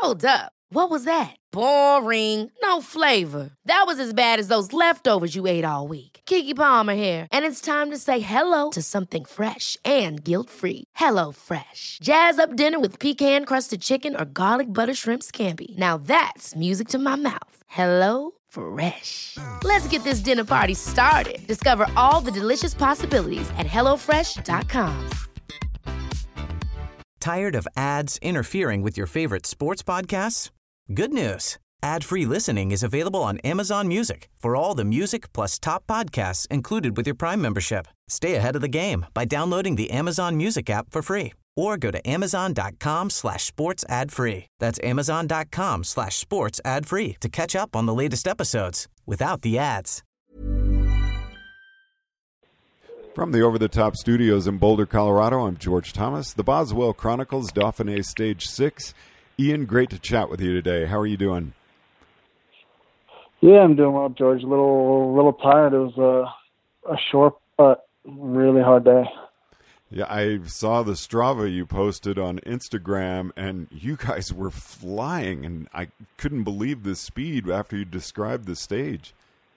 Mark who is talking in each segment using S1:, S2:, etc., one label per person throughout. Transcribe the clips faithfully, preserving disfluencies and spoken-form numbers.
S1: Hold up. What was that? Boring. No flavor. That was as bad as those leftovers you ate all week. Keke Palmer here, and it's time to say hello to something fresh and guilt-free. Hello Fresh. Jazz up dinner with pecan-crusted chicken or garlic butter shrimp scampi. Now that's music to my mouth. Hello Fresh. Let's get this dinner party started. Discover all the delicious possibilities at hello fresh dot com.
S2: Tired of ads interfering with your favorite sports podcasts? Good news. Ad-free listening is available on Amazon Music for all the music plus top podcasts included with your Prime membership. Stay ahead of the game by downloading the Amazon Music app for free or go to amazon.com slash sports ad free. That's amazon.com slash sports ad free to catch up on the latest episodes without the ads.
S3: From the Over the Top studios in Boulder, Colorado, I'm George Thomas. The Boswell Chronicles, Dauphiné Stage six. Ian, great to chat with you today. How are you doing?
S4: Yeah, I'm doing well, George. A little, little tired. It was a, a short but really hard day.
S3: Yeah, I saw the Strava you posted on Instagram, and you guys were flying, and I couldn't believe the speed after you described the stage.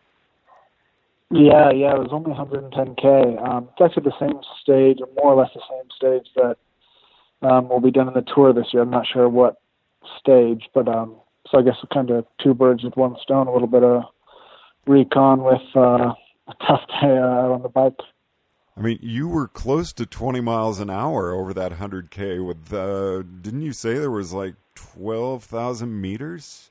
S4: Yeah, yeah, it was only one hundred ten K. Um, it's actually the same stage, or more or less the same stage that um, will be done in the tour this year. I'm not sure what stage, but um, so I guess kind of two birds with one stone, a little bit of recon with uh, a tough day uh, on the bike.
S3: I mean, you were close to twenty miles an hour over that one hundred K with, uh, didn't you say there was like twelve thousand meters?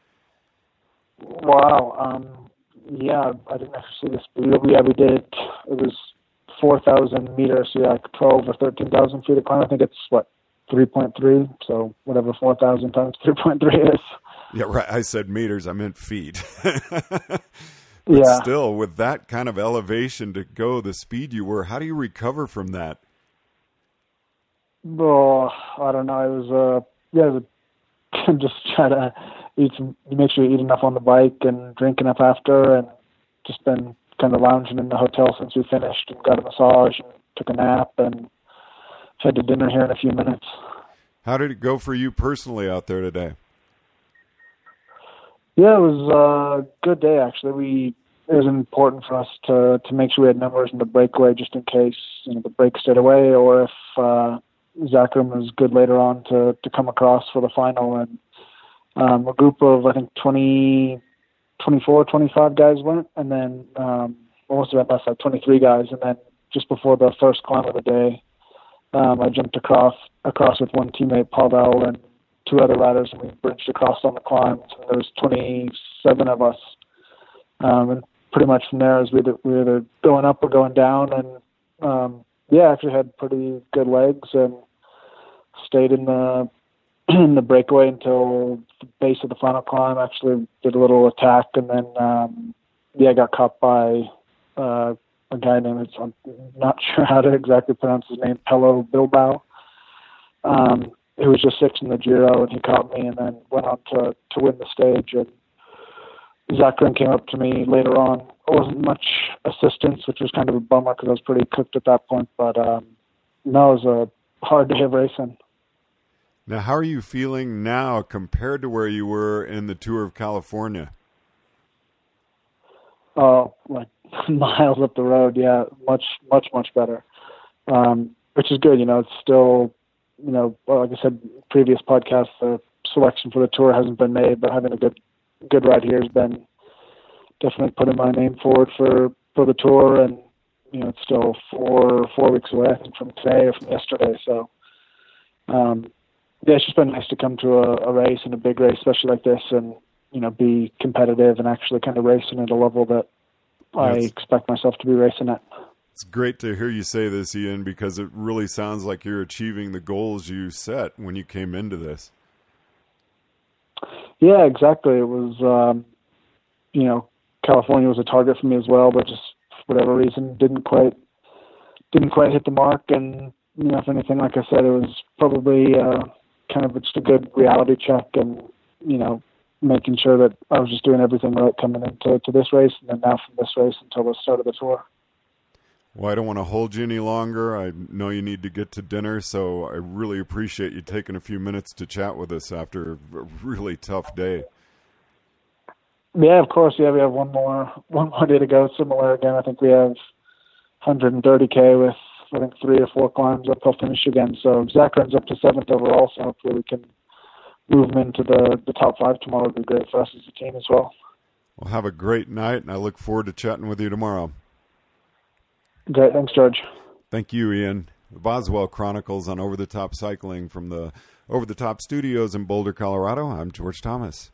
S4: Wow. Um, yeah, I didn't actually see the speed. Yeah, we did, it was four thousand meters, so yeah, like twelve or thirteen thousand feet of climb. I think it's, what, three point three, so whatever four thousand times three point three is.
S3: Yeah, right. I said meters, I meant feet.
S4: But
S3: yeah. Still, with that kind of elevation to go the speed you were, how do you recover from that?
S4: Oh, I don't know. It was, uh, yeah, it was just try to eat some, make sure you eat enough on the bike and drink enough after, and just been kind of lounging in the hotel since we finished and got a massage and took a nap and head to dinner here in a few minutes.
S3: How did it go for you personally out there today?
S4: Yeah, it was a good day, actually. We It was important for us to, to make sure we had numbers in the breakaway just in case, you know, the break stayed away, or if uh, Zachary was good later on to, to come across for the final. And um, a group of, I think, twenty, twenty-four, twenty-five guys went, and then um, almost about less, like twenty-three guys. And then just before the first climb of the day, um, I jumped across across with one teammate, Paul Bell, and two other riders, and we bridged across on the climb. So there was twenty-seven of us. Um, and pretty much from there, as we we were either going up or going down. And um, yeah, actually had pretty good legs and stayed in the in the breakaway until the base of the final climb. Actually did a little attack, and then um, yeah, got caught by uh, a guy named, I'm not sure how to exactly pronounce his name, Pello Bilbao. Um, He was just sixth in the Giro, and he caught me, and then went on to, to win the stage. And Zachary came up to me later on. There wasn't much assistance, which was kind of a bummer because I was pretty cooked at that point. But um, no, it was a hard day of racing.
S3: Now, how are you feeling now compared to where you were in the Tour of California?
S4: Oh, like miles up the road, yeah, much, much, much better. Um, which is good, you know. It's still, you know, well, like I said, previous podcasts, the selection for the tour hasn't been made, but having a good, good ride here has been definitely putting my name forward for, for the tour. And, you know, it's still four, four weeks away, I think, from today or from yesterday. So, um, yeah, it's just been nice to come to a, a race and a big race, especially like this, and, you know, be competitive and actually kind of racing at a level that I
S3: Yes.
S4: expect myself to be racing at.
S3: It's great to hear you say this, Ian, because it really sounds like you're achieving the goals you set when you came into this.
S4: Yeah, exactly. It was, um, you know, California was a target for me as well, but just for whatever reason didn't quite didn't quite hit the mark. And, you know, if anything, like I said, it was probably uh, kind of just a good reality check, and, you know, making sure that I was just doing everything right coming into to this race, and then now from this race until the start of the tour.
S3: Well, I don't want to hold you any longer. I know you need to get to dinner, so I really appreciate you taking a few minutes to chat with us after a really tough day.
S4: Yeah, of course. Yeah, we have one more one more day to go. Similar again. I think we have one hundred thirty K with, I think, three or four climbs up. He'll finish again. So Zach runs up to seventh overall, so hopefully we can move him into the, the top five tomorrow. Would be great for us as a team as well.
S3: Well, have a great night, and I look forward to chatting with you tomorrow.
S4: Great. Thanks, George.
S3: Thank you, Ian. The Boswell Chronicles on Over the Top Cycling from the Over the Top Studios in Boulder, Colorado. I'm George Thomas.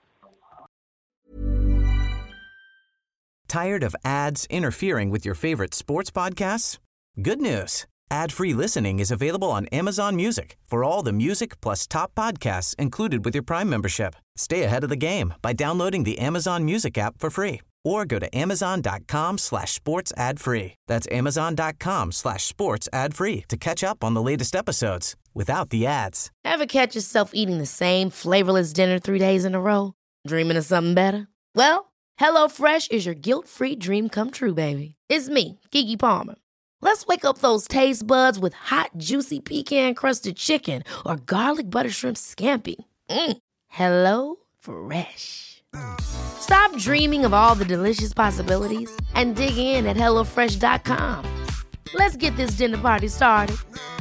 S2: Tired of ads interfering with your favorite sports podcasts? Good news. Ad-free listening is available on Amazon Music for all the music plus top podcasts included with your Prime membership. Stay ahead of the game by downloading the Amazon Music app for free or go to amazon.com slash sports ad free. That's amazon.com slash sports ad free to catch up on the latest episodes without the ads.
S1: Ever catch yourself eating the same flavorless dinner three days in a row? Dreaming of something better? Well, HelloFresh is your guilt-free dream come true, baby. It's me, Keke Palmer. Let's wake up those taste buds with hot, juicy pecan-crusted chicken or garlic butter shrimp scampi. Mm. Hello Fresh. Stop dreaming of all the delicious possibilities and dig in at HelloFresh dot com. Let's get this dinner party started.